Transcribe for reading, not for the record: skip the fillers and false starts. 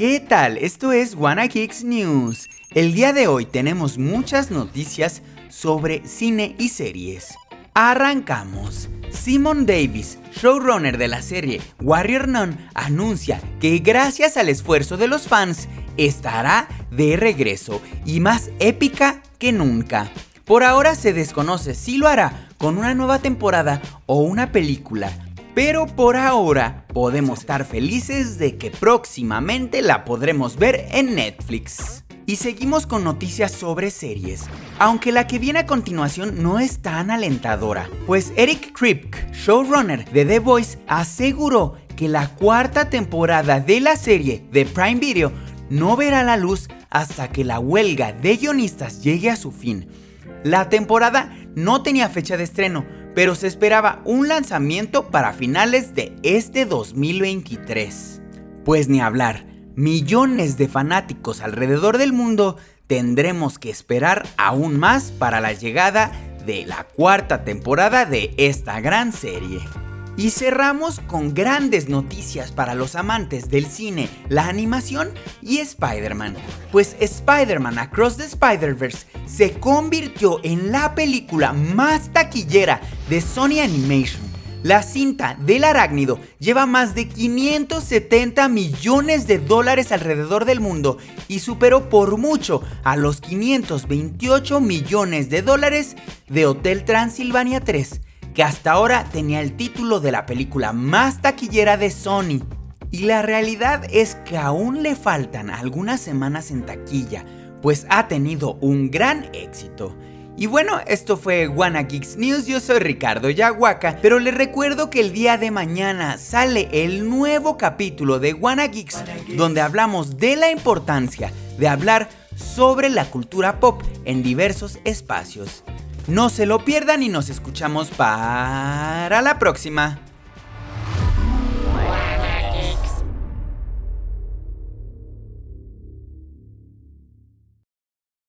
¿Qué tal? Esto es Wanna Geeks News. El día de hoy tenemos muchas noticias sobre cine y series. Arrancamos. Simon Davis, showrunner de la serie Warrior Nun, anuncia que gracias al esfuerzo de los fans estará de regreso y más épica que nunca. Por ahora se desconoce si lo hará con una nueva temporada o una película, pero por ahora podemos estar felices de que próximamente la podremos ver en Netflix. Y seguimos con noticias sobre series, aunque la que viene a continuación no es tan alentadora, pues Eric Kripke, showrunner de The Voice, aseguró que la cuarta temporada de la serie de Prime Video no verá la luz hasta que la huelga de guionistas llegue a su fin. La temporada no tenía fecha de estreno, pero se esperaba un lanzamiento para finales de este 2023. Pues ni hablar. Millones de fanáticos alrededor del mundo tendremos que esperar aún más para la llegada de la cuarta temporada de esta gran serie. Y cerramos con grandes noticias para los amantes del cine, la animación y Spider-Man. Pues Spider-Man Across the Spider-Verse se convirtió en la película más taquillera de Sony Animation. La cinta del arácnido lleva más de 570 millones de dólares alrededor del mundo y superó por mucho a los 528 millones de dólares de Hotel Transilvania 3, que hasta ahora tenía el título de la película más taquillera de Sony. Y la realidad es que aún le faltan algunas semanas en taquilla, pues ha tenido un gran éxito. Y bueno, esto fue Wanna Geeks News, yo soy Ricardo Yahuaca, pero les recuerdo que el día de mañana sale el nuevo capítulo de Wanna Geeks, donde hablamos de la importancia de hablar sobre la cultura pop en diversos espacios. No se lo pierdan y nos escuchamos para la próxima.